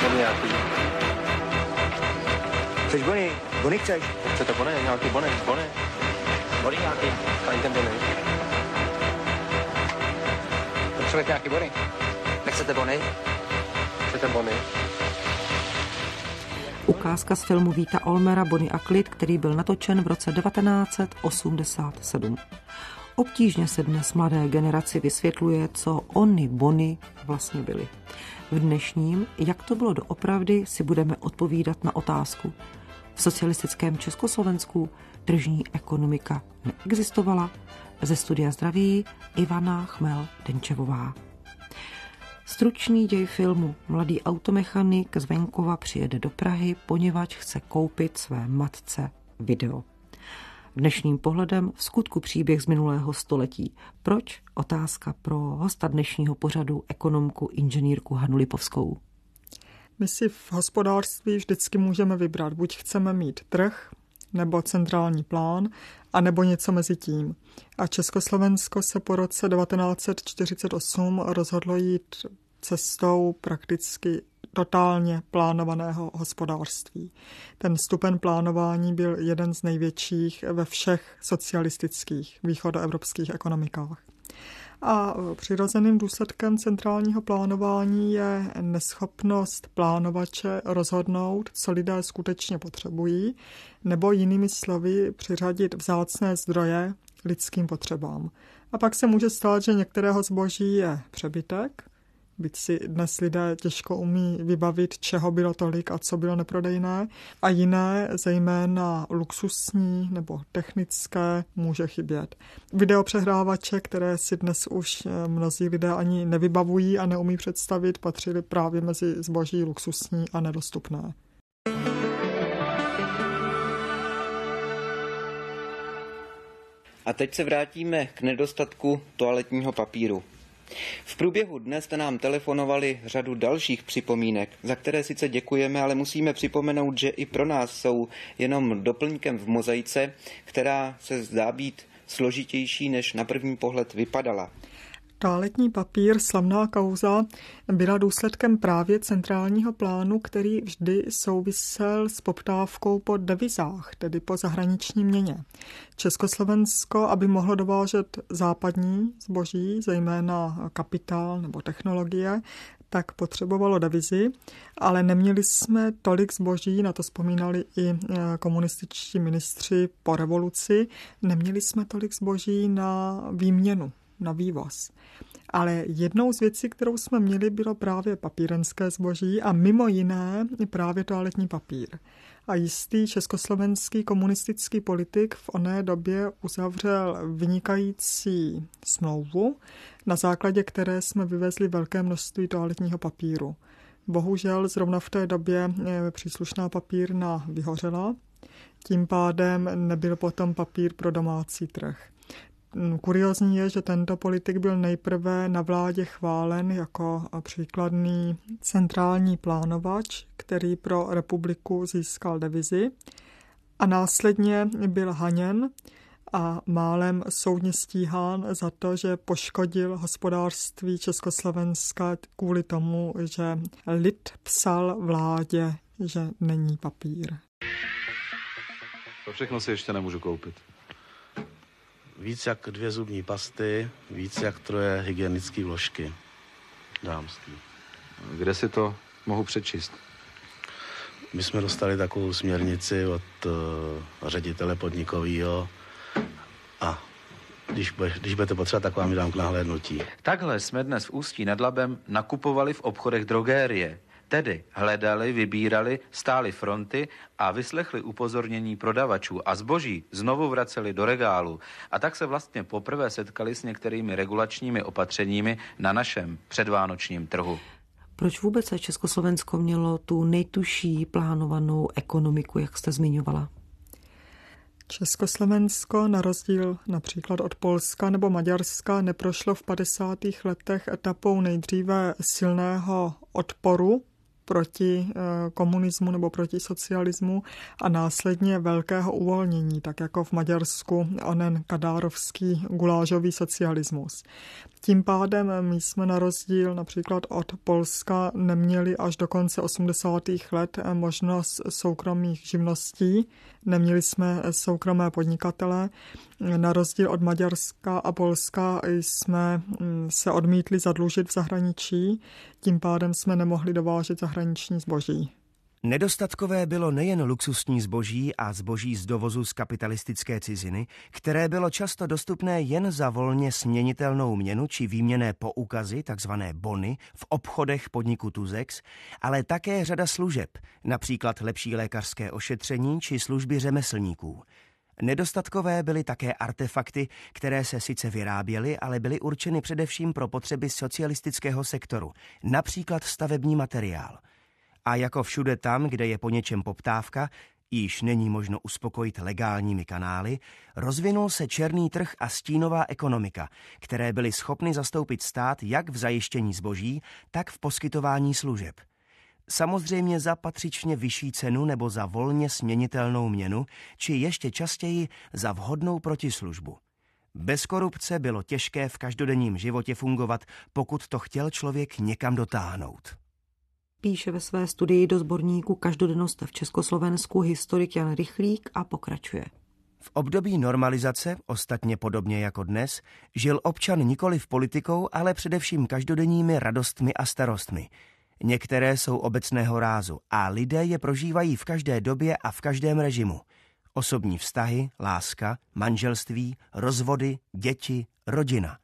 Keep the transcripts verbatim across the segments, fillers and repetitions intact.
Bony nějaký. Chceš bony? Bony chceš? Chcete bony? Nějaký bony? Bony? Bony nějaký? Tady ten bony. Potřebujete nějaký bony? Nechcete bony? Chcete bony? Ukázka z filmu Víta Olmera Bony a klid, který byl natočen v roce devatenáct set osmdesát sedm. Obtížně se dnes mladé generaci vysvětluje, co ony bony vlastně byly. V dnešním, jak to bylo doopravdy, si budeme odpovídat na otázku. V socialistickém Československu tržní ekonomika neexistovala. Ze studia zdraví Ivana Chmel-Denčevová. Stručný děj filmu. Mladý automechanik z venkova přijede do Prahy, poněvadž chce koupit své matce video. Dnešním pohledem v skutku příběh z minulého století. Proč? Otázka pro hosta dnešního pořadu, ekonomku inženýrku Hanu Lipovskou. My si v hospodářství vždycky můžeme vybrat. Buď chceme mít trh, nebo centrální plán, a nebo něco mezi tím. A Československo se po roce devatenáct set čtyřicet osm rozhodlo jít cestou prakticky totálně plánovaného hospodářství. Ten stupeň plánování byl jeden z největších ve všech socialistických východoevropských ekonomikách. A přirozeným důsledkem centrálního plánování je neschopnost plánovače rozhodnout, co lidé skutečně potřebují, nebo jinými slovy přiřadit vzácné zdroje lidským potřebám. A pak se může stát, že některého zboží je přebytek, byť si dnes lidé těžko umí vybavit, čeho bylo tolik a co bylo neprodejné, a jiné, zejména luxusní nebo technické, může chybět. Videopřehrávače, které si dnes už mnozí lidé ani nevybavují a neumí představit, patřily právě mezi zboží luxusní a nedostupné. A teď se vrátíme k nedostatku toaletního papíru. V průběhu dne jste nám telefonovali řadu dalších připomínek, za které sice děkujeme, ale musíme připomenout, že i pro nás jsou jenom doplňkem v mozaice, která se zdá být složitější, než na první pohled vypadala. Toaletní papír, slavná kauza, byla důsledkem právě centrálního plánu, který vždy souvisel s poptávkou po devizách, tedy po zahraniční měně. Československo, aby mohlo dovážet západní zboží, zejména kapitál nebo technologie, tak potřebovalo devizy, ale neměli jsme tolik zboží, na to vzpomínali i komunističtí ministři po revoluci, neměli jsme tolik zboží na výměnu, na vývoz. Ale jednou z věcí, kterou jsme měli, bylo právě papírenské zboží a mimo jiné právě toaletní papír. A jistý československý komunistický politik v oné době uzavřel vynikající smlouvu, na základě které jsme vyvezli velké množství toaletního papíru. Bohužel zrovna v té době příslušná papírna vyhořela, tím pádem nebyl potom papír pro domácí trh. Kuriozní je, že tento politik byl nejprve na vládě chválen jako příkladný centrální plánovač, který pro republiku získal devizy, a následně byl haněn a málem soudně stíhán za to, že poškodil hospodářství Československa kvůli tomu, že lid psal vládě, že není papír. To všechno si ještě nemůžu koupit. Víc jak dvě zubní pasty, víc jak troje hygienické vložky dámský. Kde si to mohu přečíst? My jsme dostali takovou směrnici od uh, ředitele podnikového a když, když budete potřebovat, tak vám ji dám k nahlédnutí. Takhle jsme dnes v Ústí nad Labem nakupovali v obchodech drogérie. Tedy hledali, vybírali, stáli fronty a vyslechli upozornění prodavačů a zboží znovu vraceli do regálu. A tak se vlastně poprvé setkali s některými regulačními opatřeními na našem předvánočním trhu. Proč vůbec se Československo mělo tu nejtužší plánovanou ekonomiku, jak jste zmiňovala? Československo, na rozdíl například od Polska nebo Maďarska, neprošlo v padesátých letech etapou nejdříve silného odporu proti komunismu nebo proti socialismu a následně velkého uvolnění, tak jako v Maďarsku onen kadárovský gulážový socialismus. Tím pádem my jsme na rozdíl například od Polska neměli až do konce osmdesátých let možnost soukromých živností, neměli jsme soukromé podnikatele. Na rozdíl od Maďarska a Polska jsme se odmítli zadlužit v zahraničí, tím pádem jsme nemohli dovážet zahraniční zboží. Nedostatkové bylo nejen luxusní zboží a zboží z dovozu z kapitalistické ciziny, které bylo často dostupné jen za volně směnitelnou měnu či výměnné poukazy, takzvané bony, v obchodech podniku Tuzex, ale také řada služeb, například lepší lékařské ošetření či služby řemeslníků. Nedostatkové byly také artefakty, které se sice vyráběly, ale byly určeny především pro potřeby socialistického sektoru, například stavební materiál. A jako všude tam, kde je po něčem poptávka, již není možno uspokojit legálními kanály, rozvinul se černý trh a stínová ekonomika, které byly schopny zastoupit stát jak v zajištění zboží, tak v poskytování služeb. Samozřejmě za patřičně vyšší cenu nebo za volně směnitelnou měnu, či ještě častěji za vhodnou protislužbu. Bez korupce bylo těžké v každodenním životě fungovat, pokud to chtěl člověk někam dotáhnout. Píše ve své studii do sborníku Každodennost v Československu historik Jan Rychlík a pokračuje. V období normalizace, ostatně podobně jako dnes, žil občan nikoliv politikou, ale především každodenními radostmi a starostmi. Některé jsou obecného rázu a lidé je prožívají v každé době a v každém režimu. Osobní vztahy, láska, manželství, rozvody, děti, rodina.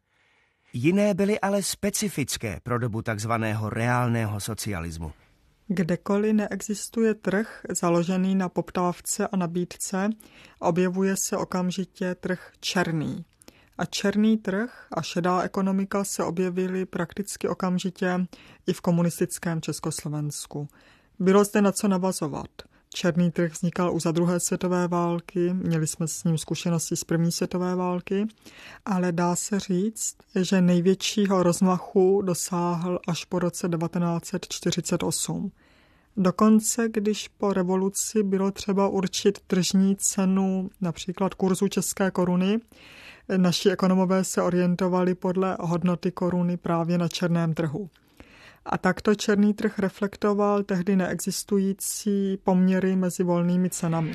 Jiné byly ale specifické pro dobu takzvaného reálného socialismu. Kdekoliv neexistuje trh založený na poptávce a nabídce, objevuje se okamžitě trh černý. A černý trh a šedá ekonomika se objevily prakticky okamžitě i v komunistickém Československu. Bylo zde na co navazovat. Černý trh vznikal už za druhé světové války, měli jsme s ním zkušenosti z první světové války, ale dá se říct, že největšího rozmachu dosáhl až po roce devatenáct set čtyřicet osm. Dokonce, když po revoluci bylo třeba určit tržní cenu například kurzu české koruny, naši ekonomové se orientovali podle hodnoty koruny právě na černém trhu. A takto černý trh reflektoval tehdy neexistující poměry mezi volnými cenami.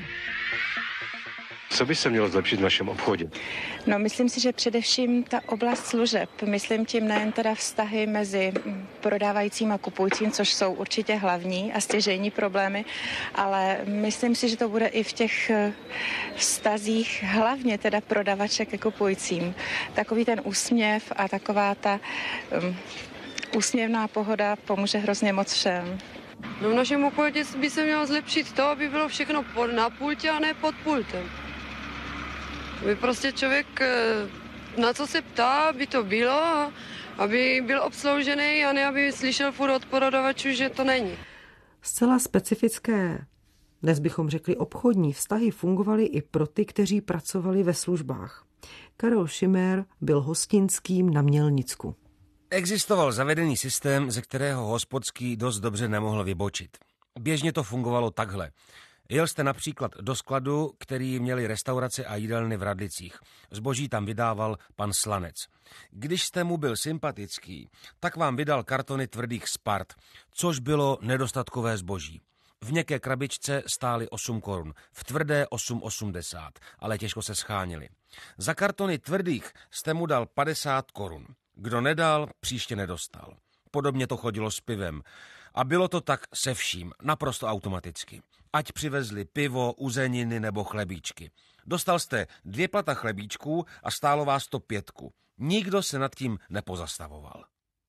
Co by se mělo zlepšit v našem obchodě? No, myslím si, že především ta oblast služeb. Myslím tím nejen teda vztahy mezi prodávajícím a kupujícím, což jsou určitě hlavní a stěžejní problémy, ale myslím si, že to bude i v těch vztazích hlavně teda prodavače ke kupujícím. Takový ten úsměv a taková ta um, úsměvná pohoda pomůže hrozně moc všem. No, v našem obchodě by se mělo zlepšit to, aby bylo všechno na pultě a ne pod pultem. Aby prostě člověk, na co se ptá, aby to bylo, aby byl obsloužený a ne aby slyšel furt od prodavačů, že to není. Zcela specifické, dnes bychom řekli obchodní vztahy, fungovaly i pro ty, kteří pracovali ve službách. Karel Šimer byl hostinským na Mělnicku. Existoval zavedený systém, ze kterého hospodský dost dobře nemohl vybočit. Běžně to fungovalo takhle. Jel jste například do skladu, který měli restaurace a jídelny v Radlicích. Zboží tam vydával pan Slanec. Když jste mu byl sympatický, tak vám vydal kartony tvrdých Spart, což bylo nedostatkové zboží. V měkké krabičce stály osm korun, v tvrdé osm osmdesát, ale těžko se schánili. Za kartony tvrdých jste mu dal padesát korun. Kdo nedal, příště nedostal. Podobně to chodilo s pivem. A bylo to tak se vším, naprosto automaticky. Ať přivezli pivo, uzeniny nebo chlebíčky. Dostal jste dvě plata chlebíčků a stálo vás to pětku. Nikdo se nad tím nepozastavoval.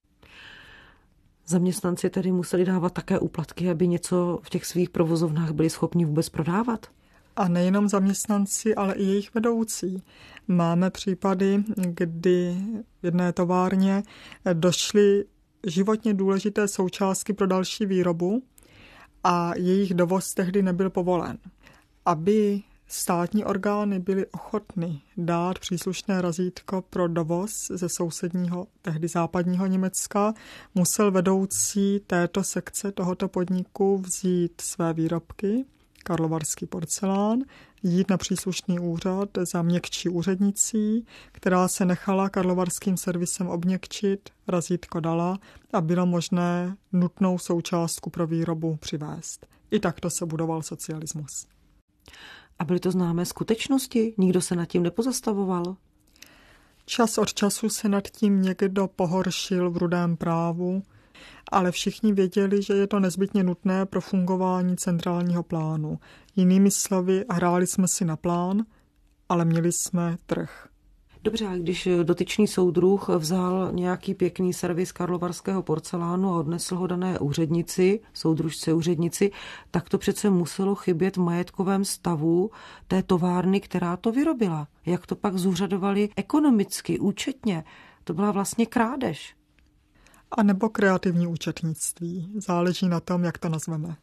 Zaměstnanci tedy museli dávat také úplatky, aby něco v těch svých provozovnách byli schopni vůbec prodávat? A nejenom zaměstnanci, ale i jejich vedoucí. Máme případy, kdy v jedné továrně došly životně důležité součástky pro další výrobu a jejich dovoz tehdy nebyl povolen. Aby státní orgány byly ochotny dát příslušné razítko pro dovoz ze sousedního, tehdy západního Německa, musel vedoucí této sekce tohoto podniku vzít své výrobky, karlovarský porcelán, jít na příslušný úřad za měkčí úřednicí, která se nechala karlovarským servisem obměkčit, razítko dala a bylo možné nutnou součástku pro výrobu přivést. I takto se budoval socialismus. A byly to známé skutečnosti? Nikdo se nad tím nepozastavoval? Čas od času se nad tím někdo pohoršil v Rudém právu, ale všichni věděli, že je to nezbytně nutné pro fungování centrálního plánu. Jinými slovy, hráli jsme si na plán, ale měli jsme trh. Dobře, a když dotyčný soudruh vzal nějaký pěkný servis karlovarského porcelánu a odnesl ho dané úřednici, soudružce úřednici, tak to přece muselo chybět v majetkovém stavu té továrny, která to vyrobila. Jak to pak zúřadovali ekonomicky, účetně? To byla vlastně krádež. A nebo kreativní účetnictví. Záleží na tom, jak to nazveme.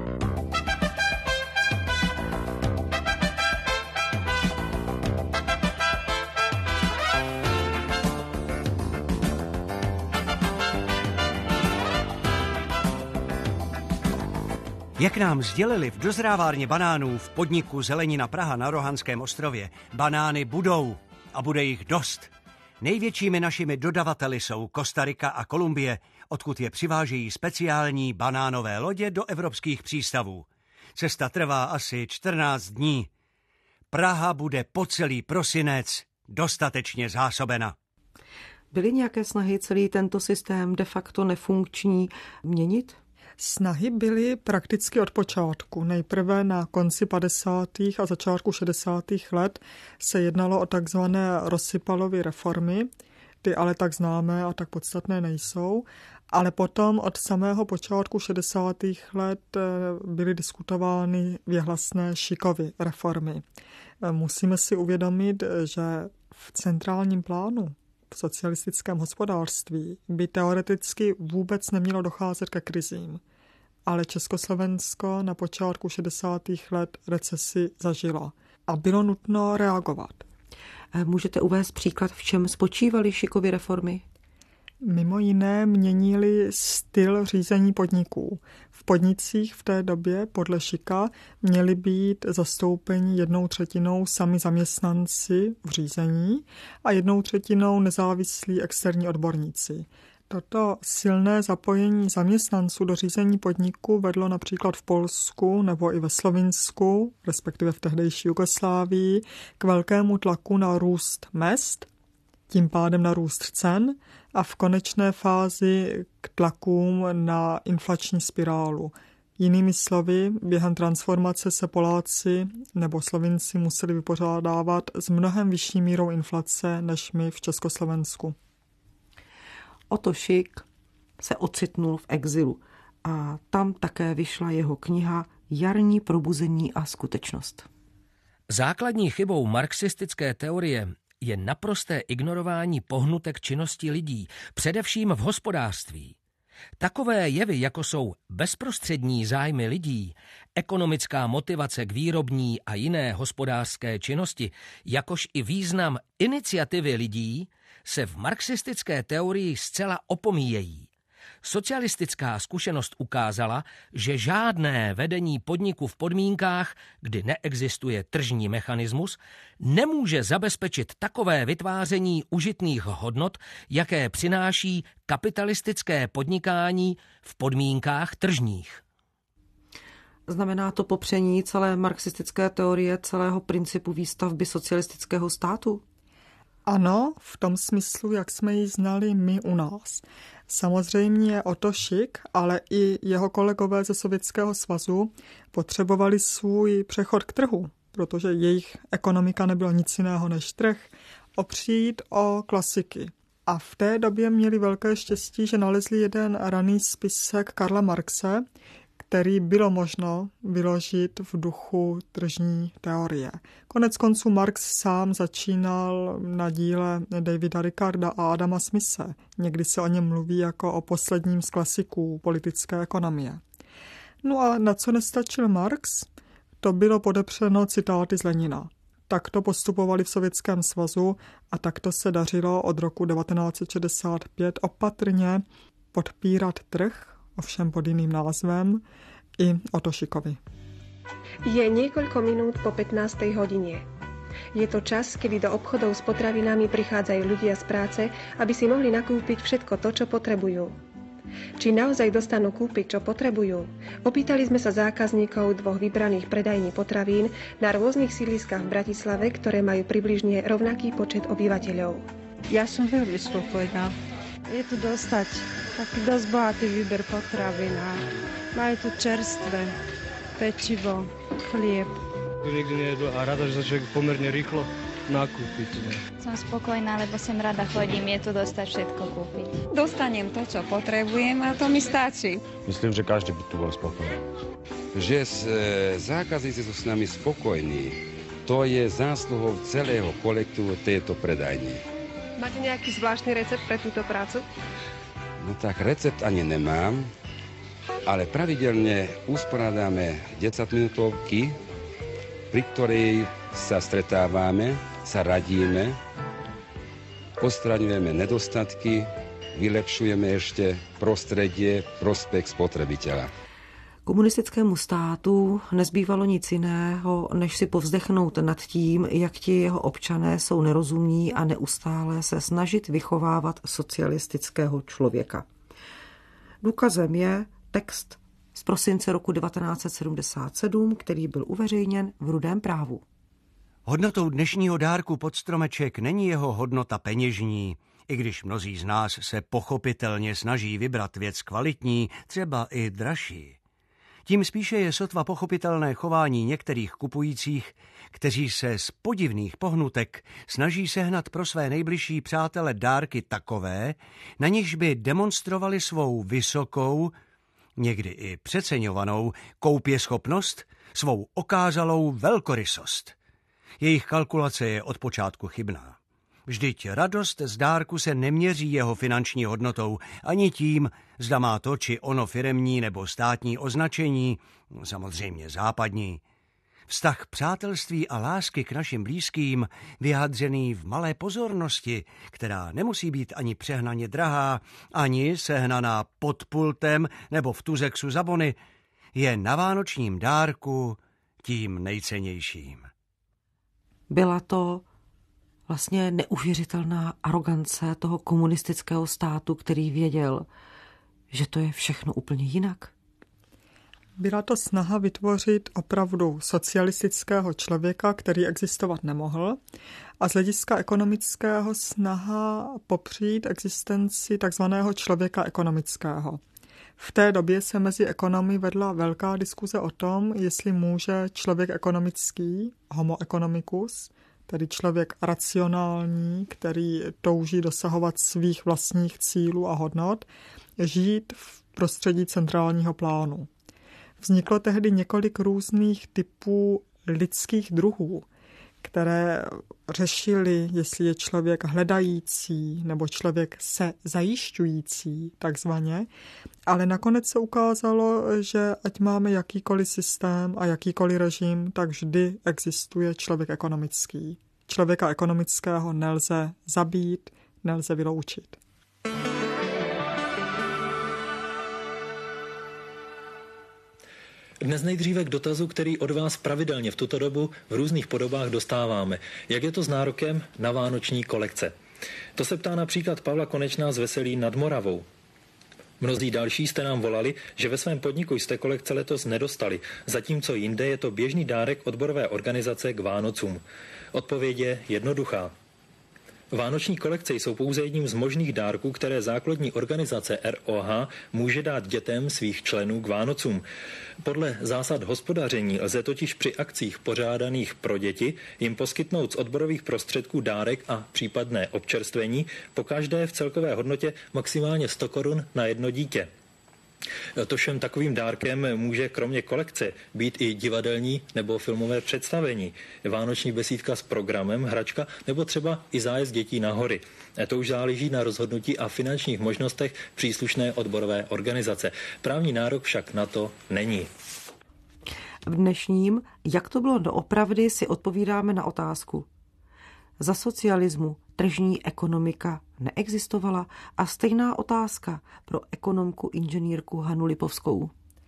Jak nám sdělili v dozrávárně banánů v podniku Zelenina Praha na Rohanském ostrově, banány budou a bude jich dost. Největšími našimi dodavateli jsou Kostarika a Kolumbie, odkud je přivážejí speciální banánové lodě do evropských přístavů. Cesta trvá asi čtrnáct dní. Praha bude po celý prosinec dostatečně zásobena. Byly nějaké snahy celý tento systém de facto nefunkční měnit? Snahy byly prakticky od počátku. Nejprve na konci padesátých a začátku šedesátých let se jednalo o takzvané Rozsypalovy reformy, ty ale tak známé a tak podstatné nejsou, ale potom od samého počátku šedesátých let byly diskutovány věhlasné Šikovy reformy. Musíme si uvědomit, že v centrálním plánu v socialistickém hospodářství by teoreticky vůbec nemělo docházet ke krizím. Ale Československo na počátku šedesátých let recesi zažilo a bylo nutno reagovat. Můžete uvést příklad, v čem spočívaly Šikovy reformy? Mimo jiné měnili styl řízení podniků. V podnicích v té době podle Šika měli být zastoupeni jednou třetinou sami zaměstnanci v řízení a jednou třetinou nezávislí externí odborníci. Toto silné zapojení zaměstnanců do řízení podniku vedlo například v Polsku nebo i ve Slovinsku, respektive v tehdejší Jugoslávii, k velkému tlaku na růst mezd, tím pádem na růst cen a v konečné fázi k tlakům na inflační spirálu. Jinými slovy, během transformace se Poláci nebo Slovinci museli vypořádávat s mnohem vyšší mírou inflace než my v Československu. Otto Šik se ocitnul v exilu a tam také vyšla jeho kniha Jarní probuzení a skutečnost. Základní chybou marxistické teorie je naprosté ignorování pohnutek činnosti lidí, především v hospodářství. Takové jevy, jako jsou bezprostřední zájmy lidí, ekonomická motivace k výrobní a jiné hospodářské činnosti, jakož i význam iniciativy lidí, se v marxistické teorii zcela opomíjejí. Socialistická zkušenost ukázala, že žádné vedení podniku v podmínkách, kdy neexistuje tržní mechanismus, nemůže zabezpečit takové vytváření užitných hodnot, jaké přináší kapitalistické podnikání v podmínkách tržních. Znamená to popření celé marxistické teorie, celého principu výstavby socialistického státu? Ano, v tom smyslu, jak jsme ji znali my u nás. Samozřejmě Otto Šik, ale i jeho kolegové ze Sovětského svazu potřebovali svůj přechod k trhu, protože jejich ekonomika nebyla nic jiného než trh, opřít o klasiky. A v té době měli velké štěstí, že nalezli jeden raný spisek Karla Marxe, který bylo možno vyložit v duchu tržní teorie. Konec konců Marx sám začínal na díle Davida Ricarda a Adama Smithe. Někdy se o něm mluví jako o posledním z klasiků politické ekonomie. No a na co nestačil Marx? To bylo podepřeno citáty z Lenina. Takto postupovali v Sovětském svazu a takto se dařilo od roku devatenáct set šedesát pět opatrně podpírat trh, ovšem pod jiným názvem, i Otto Šikovi. Je niekoľko minút po pätnástej hodine. Je to čas, kedy do obchodov s potravinami prichádzajú ľudia z práce, aby si mohli nakúpiť všetko to, čo potrebujú. Či naozaj dostanú kúpiť, čo potrebujú? Opýtali sme sa zákazníkov dvoch vybraných predajní potravín na rôznych sídliskách v Bratislave, ktoré majú približne rovnaký počet obyvateľov. Ja som veľmi spokojná. Je tu dostať taký dosť bohatý výber potravín a majú tu čerstvé pečivo, chlieb. Nikdy nejedol a rada, že sa človek pomerne rýchlo nakúpiť. Som spokojná, lebo sem rada chodím, je tu dostať všetko kúpiť. Dostanem to, čo potrebujem a to mi stačí. Myslím, že každý by tu bol spokojný. Že e, zákazníci sú s nami spokojní, to je zásluhou celého kolektívu tejto predajní. Máte nejaký zvláštny recept pre túto prácu? No tak recept ani nemám, ale pravidelne usporadáme desaťminútovky, pri ktorej sa stretávame, sa radíme, odstraňujeme nedostatky, vylepšujeme ešte prostredie, prospekt spotrebiteľa. Komunistickému státu nezbývalo nic jiného, než si povzdechnout nad tím, jak ti jeho občané jsou nerozumní a neustále se snažit vychovávat socialistického člověka. Důkazem je text z prosince roku devatenáct set sedmdesát sedm, který byl uveřejněn v Rudém právu. Hodnotou dnešního dárku pod stromeček není jeho hodnota peněžní, i když mnozí z nás se pochopitelně snaží vybrat věc kvalitní, třeba i dražší. Tím spíše je sotva pochopitelné chování některých kupujících, kteří se z podivných pohnutek snaží sehnat pro své nejbližší přátele dárky takové, na nichž by demonstrovali svou vysokou, někdy i přeceňovanou koupěschopnost, svou okázalou velkorysost. Jejich kalkulace je od počátku chybná. Vždyť radost z dárku se neměří jeho finanční hodnotou, ani tím, zda má to či ono firemní nebo státní označení, samozřejmě západní. Vztah přátelství a lásky k našim blízkým, vyjádřený v malé pozornosti, která nemusí být ani přehnaně drahá, ani sehnaná pod pultem nebo v tuzexu za bony, je na vánočním dárku tím nejcennějším. Byla to vlastně neuvěřitelná arogance toho komunistického státu, který věděl, že to je všechno úplně jinak. Byla to snaha vytvořit opravdu socialistického člověka, který existovat nemohl, a z hlediska ekonomického snaha popřít existenci takzvaného člověka ekonomického. V té době se mezi ekonomy vedla velká diskuze o tom, jestli může člověk ekonomický, homo economicus, tedy člověk racionální, který touží dosahovat svých vlastních cílů a hodnot, žít v prostředí centrálního plánu. Vzniklo tehdy několik různých typů lidských druhů, které řešili, jestli je člověk hledající nebo člověk se zajišťující, takzvaně, ale nakonec se ukázalo, že ať máme jakýkoliv systém a jakýkoliv režim, tak vždy existuje člověk ekonomický. Člověka ekonomického nelze zabít, nelze vyloučit. Dnes nejdříve k dotazu, který od vás pravidelně v tuto dobu v různých podobách dostáváme. Jak je to s nárokem na vánoční kolekce? To se ptá například Pavla Konečná z Veselí nad Moravou. Mnozí další jste nám volali, že ve svém podniku jste kolekce letos nedostali, zatímco jinde je to běžný dárek odborové organizace k Vánocům. Odpověď je jednoduchá. Vánoční kolekce jsou pouze jedním z možných dárků, které základní organizace R O H může dát dětem svých členů k Vánocům. Podle zásad hospodaření lze totiž při akcích pořádaných pro děti jim poskytnout z odborových prostředků dárek a případné občerstvení, pokaždé v celkové hodnotě maximálně sto korun na jedno dítě. Tošem takovým dárkem může kromě kolekce být i divadelní nebo filmové představení, vánoční besídka s programem, hračka nebo třeba i zájezd dětí na hory. To už záleží na rozhodnutí a finančních možnostech příslušné odborové organizace. Právní nárok však na to není. V dnešním, jak to bylo doopravdy, si odpovídáme na otázku. Za socialismu tržní ekonomika neexistovala a stejná otázka pro ekonomku inženýrku Hanu Lipovskou.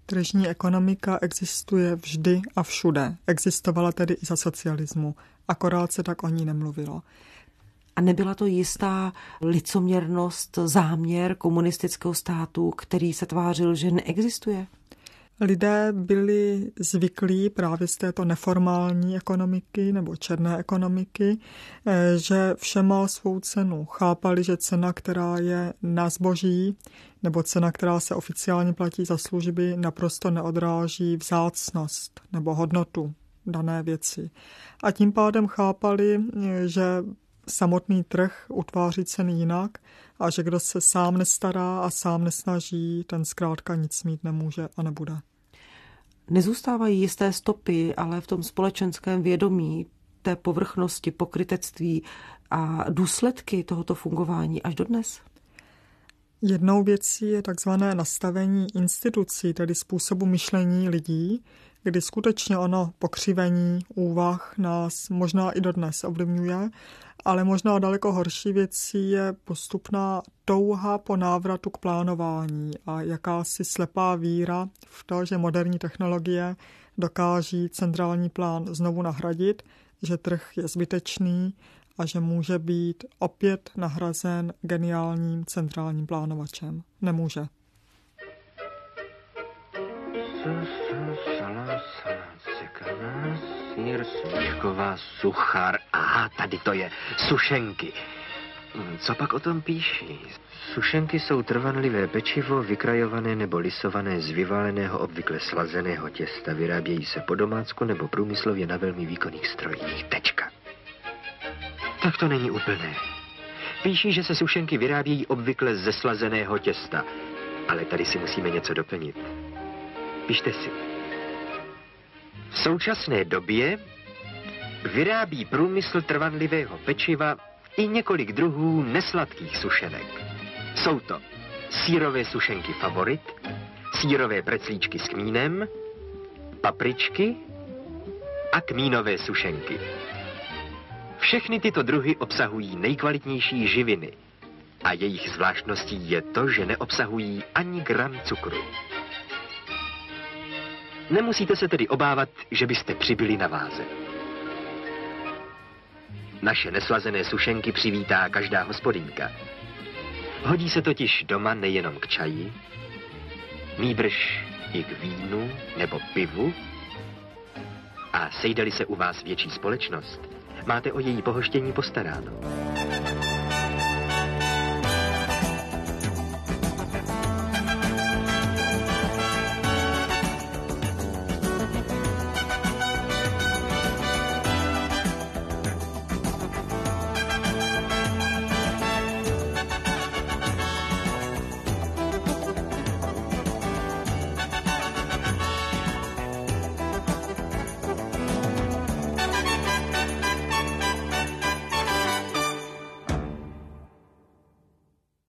Tržní ekonomika existuje vždy a všude. Existovala tedy i za socialismu. Akorát se tak o ní nemluvilo. A nebyla to jistá licoměrnost, záměr komunistického státu, který se tvářil, že neexistuje? Lidé byli zvyklí právě z této neformální ekonomiky nebo černé ekonomiky, že vše má svou cenu. Chápali, že cena, která je na zboží, nebo cena, která se oficiálně platí za služby, naprosto neodráží vzácnost nebo hodnotu dané věci. A tím pádem chápali, že samotný trh utváří ceny jinak a že kdo se sám nestará a sám nesnaží, ten zkrátka nic mít nemůže a nebude. Nezůstávají jisté stopy, ale v tom společenském vědomí té povrchnosti, pokrytectví a důsledky tohoto fungování až dodnes? Jednou věcí je takzvané nastavení institucí, tedy způsobu myšlení lidí, kdy skutečně ono pokřivení úvah nás možná i dodnes ovlivňuje, ale možná daleko horší věcí je postupná touha po návratu k plánování a jakási slepá víra v to, že moderní technologie dokáží centrální plán znovu nahradit, že trh je zbytečný a že může být opět nahrazen geniálním centrálním plánovačem. Nemůže. Sýr, svíčková, suchar. Aha, tady to je. Sušenky. Co pak o tom píší? Sušenky jsou trvanlivé pečivo, vykrajované nebo lisované z vyvaleného, obvykle slazeného těsta. Vyrábějí se po domácku nebo průmyslově na velmi výkonných strojích. Tečka. Tak to není úplné. Píší, že se sušenky vyrábějí obvykle ze slazeného těsta. Ale tady si musíme něco doplnit. Píšte si. V současné době vyrábí průmysl trvanlivého pečiva i několik druhů nesladkých sušenek. Jsou to sýrové sušenky Favorit, sýrové preclíčky s kmínem, papričky a kmínové sušenky. Všechny tyto druhy obsahují nejkvalitnější živiny a jejich zvláštností je to, že neobsahují ani gram cukru. Nemusíte se tedy obávat, že byste přibyli na váze. Naše neslazené sušenky přivítá každá hospodyňka. Hodí se totiž doma nejenom k čaji, nýbrž i k vínu nebo pivu. A sejde-li se u vás větší společnost, máte o její pohoštění postaráno.